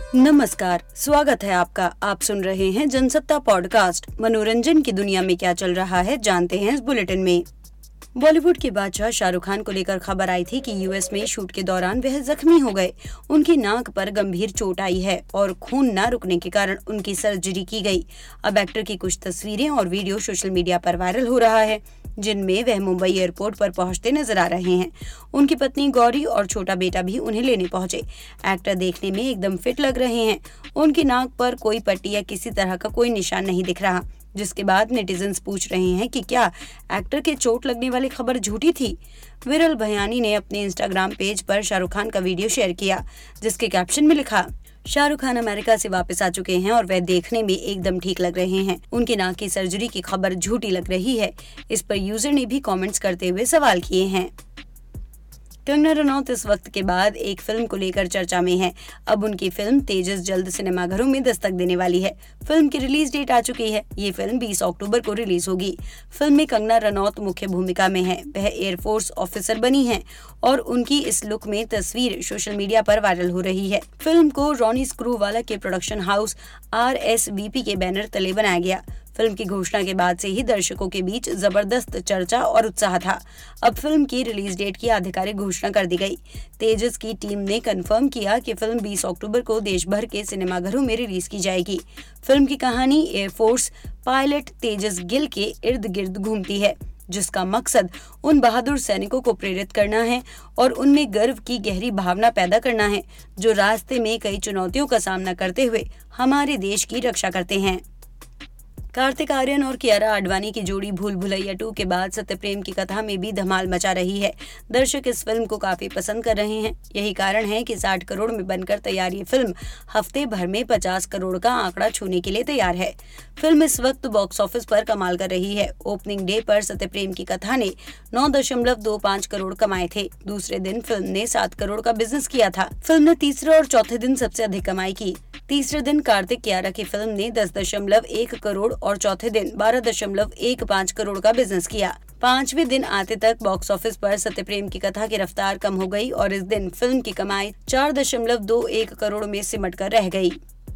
नमस्कार, स्वागत है आपका। आप सुन रहे हैं जनसत्ता पॉडकास्ट। मनोरंजन की दुनिया में क्या चल रहा है जानते हैं इस बुलेटिन में। बॉलीवुड के बादशाह शाहरुख खान को लेकर खबर आई थी कि यूएस में शूट के दौरान वह जख्मी हो गए। उनकी नाक पर गंभीर चोट आई है और खून न रुकने के कारण उनकी सर्जरी की गई। अब एक्टर की कुछ तस्वीरें और वीडियो सोशल मीडिया पर वायरल हो रहा है, जिनमें वह मुंबई एयरपोर्ट पर पहुंचते नजर आ रहे हैं। उनकी पत्नी गौरी और छोटा बेटा भी उन्हें लेने पहुंचे। एक्टर देखने में एकदम फिट लग रहे हैं। उनकी नाक पर कोई पट्टी या किसी तरह का कोई निशान नहीं दिख रहा, जिसके बाद नेटिजन्स पूछ रहे हैं कि क्या एक्टर के चोट लगने वाली खबर झूठी थी। विरल भयानी ने अपने इंस्टाग्राम पेज पर शाहरुख खान का वीडियो शेयर किया, जिसके कैप्शन में लिखा, शाहरुख खान अमेरिका से वापस आ चुके हैं और वह देखने में एकदम ठीक लग रहे हैं। उनकी नाक की सर्जरी की खबर झूठी लग रही है। इस पर यूजर ने भी कमेंट्स करते हुए सवाल किए हैं। कंगना रनौत इस वक्त के बाद एक फिल्म को लेकर चर्चा में है। अब उनकी फिल्म तेजस जल्द सिनेमाघरों में दस्तक देने वाली है। फिल्म की रिलीज डेट आ चुकी है। ये फिल्म 20 अक्टूबर को रिलीज होगी। फिल्म में कंगना रनौत मुख्य भूमिका में है। वह एयरफोर्स ऑफिसर बनी हैं और उनकी इस लुक में तस्वीर सोशल मीडिया पर वायरल हो रही है। फिल्म को रॉनी स्क्रूवाला के प्रोडक्शन हाउस RSVP के बैनर तले बनाया गया। फिल्म की घोषणा के बाद से ही दर्शकों के बीच जबरदस्त चर्चा और उत्साह था। अब फिल्म की रिलीज डेट की आधिकारिक घोषणा कर दी गई। तेजस की टीम ने कंफर्म किया कि फिल्म 20 अक्टूबर को देश भर के सिनेमाघरों में रिलीज की जाएगी। फिल्म की कहानी एयरफोर्स पायलट तेजस गिल के इर्द गिर्द घूमती है, जिसका मकसद उन बहादुर सैनिकों को प्रेरित करना है और उनमें गर्व की गहरी भावना पैदा करना है, जो रास्ते में कई चुनौतियों का सामना करते हुए हमारे देश की रक्षा करते हैं। कार्तिक आर्यन और कियारा आडवाणी की जोड़ी भूल भुलैया 2 के बाद सत्यप्रेम की कथा में भी धमाल मचा रही है। दर्शक इस फिल्म को काफी पसंद कर रहे हैं। यही कारण है कि 60 करोड़ में बनकर तैयार ये फिल्म हफ्ते भर में 50 करोड़ का आंकड़ा छूने के लिए तैयार है। फिल्म इस वक्त बॉक्स ऑफिस पर कमाल कर रही है। ओपनिंग डे पर सत्यप्रेम की कथा ने 9.25 करोड़ कमाए थे। दूसरे दिन फिल्म ने 7 करोड़ का बिजनेस किया था। फिल्म ने तीसरे और चौथे दिन सबसे अधिक कमाई की। तीसरे दिन कार्तिक कियारा की फिल्म ने 10.1 करोड़ और चौथे दिन 12.15 करोड़ का बिजनेस किया। पांचवें दिन आते तक बॉक्स ऑफिस पर सत्यप्रेम की कथा की रफ्तार कम हो गई और इस दिन फिल्म की कमाई 4.21 करोड़ में सिमट कर रह गई।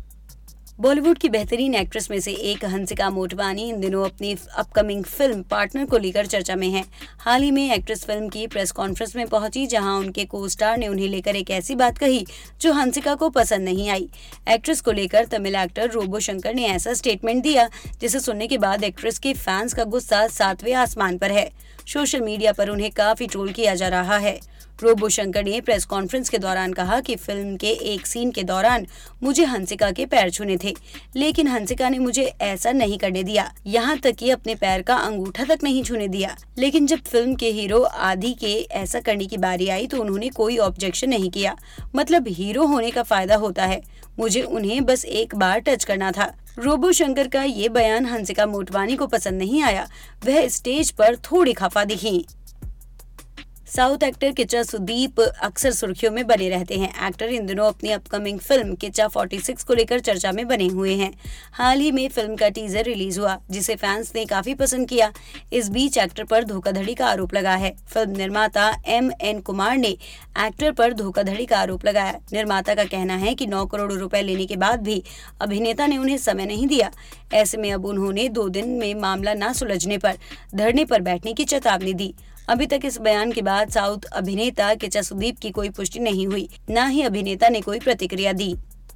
बॉलीवुड की बेहतरीन एक्ट्रेस में से एक हंसिका मोटवानी इन दिनों अपनी अपकमिंग फिल्म पार्टनर को लेकर चर्चा में है। हाल ही में एक्ट्रेस फिल्म की प्रेस कॉन्फ्रेंस में पहुंची, जहां उनके को स्टार ने उन्हें लेकर एक ऐसी बात कही जो हंसिका को पसंद नहीं आई। एक्ट्रेस को लेकर तमिल एक्टर रोबो शंकर ने ऐसा स्टेटमेंट दिया, जिसे सुनने के बाद एक्ट्रेस के फैंस का गुस्सा 7वें आसमान पर है। सोशल मीडिया पर उन्हें काफी ट्रोल किया जा रहा है। रोबो शंकर ने प्रेस कॉन्फ्रेंस के दौरान कहा कि फिल्म के एक सीन के दौरान मुझे हंसिका के पैर छूने थे, लेकिन हंसिका ने मुझे ऐसा नहीं करने दिया, यहाँ तक कि अपने पैर का अंगूठा तक नहीं छूने दिया। लेकिन जब फिल्म के हीरो आदि के ऐसा करने की बारी आई तो उन्होंने कोई ऑब्जेक्शन नहीं किया। मतलब हीरो होने का फायदा होता है, मुझे उन्हें बस एक बार टच करना था। रोबो शंकर का ये बयान हंसिका मोटवानी को पसंद नहीं आया। वह स्टेज पर थोड़ी खफा दिखी। साउथ एक्टर किच्चा सुदीप अक्सर सुर्खियों में बने रहते हैं। एक्टर इन दिनों अपनी अपकमिंग फिल्म किच्चा 46 को लेकर चर्चा में बने हुए हैं। हाल ही में फिल्म का टीजर रिलीज हुआ, जिसे फैंस ने काफी पसंद किया। इस बीच एक्टर पर धोखाधड़ी का आरोप लगा है। फिल्म निर्माता MN कुमार ने एक्टर पर धोखाधड़ी का आरोप लगाया। निर्माता का कहना है कि 9 करोड़ रुपए लेने के बाद भी अभिनेता ने उन्हें समय नहीं दिया। ऐसे में अब उन्होंने 2 दिन में मामला न सुलझने पर धरने पर बैठने की चेतावनी दी। अभी तक इस बयान के बाद साउथ अभिनेता किच्चा सुदीप की कोई पुष्टि नहीं हुई, न ही अभिनेता ने कोई प्रतिक्रिया दी।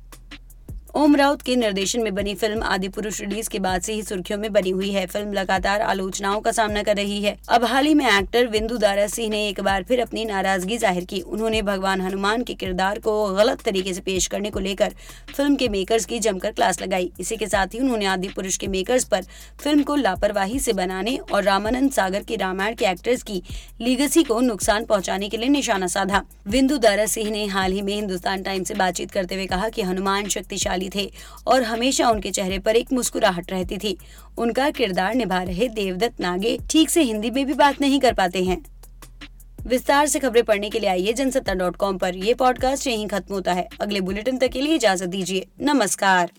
ओम राउत के निर्देशन में बनी फिल्म आदिपुरुष रिलीज के बाद से ही सुर्खियों में बनी हुई है। फिल्म लगातार आलोचनाओं का सामना कर रही है। अब हाल ही में एक्टर विंदु दारा सिंह ने एक बार फिर अपनी नाराजगी जाहिर की। उन्होंने भगवान हनुमान के किरदार को गलत तरीके से पेश करने को लेकर फिल्म के मेकर्स की जमकर क्लास लगाई। इसी के साथ ही उन्होंने आदिपुरुष के मेकर्स पर फिल्म को लापरवाही से बनाने और रामानंद सागर के रामायण के एक्टर्स की लीगेसी को नुकसान पहुंचाने के लिए निशाना साधा। विंदु दारा सिंह ने हाल ही में हिंदुस्तान टाइम्स से बातचीत करते हुए कहा कि हनुमान शक्तिशाली थे और हमेशा उनके चेहरे पर एक मुस्कुराहट रहती थी। उनका किरदार निभा रहे देवदत्त नागे ठीक से हिंदी में भी बात नहीं कर पाते हैं। विस्तार से खबरें पढ़ने के लिए आइए जनसत्ता.com पर। यह पॉडकास्ट यहीं खत्म होता है। अगले बुलेटिन तक के लिए इजाजत दीजिए। नमस्कार।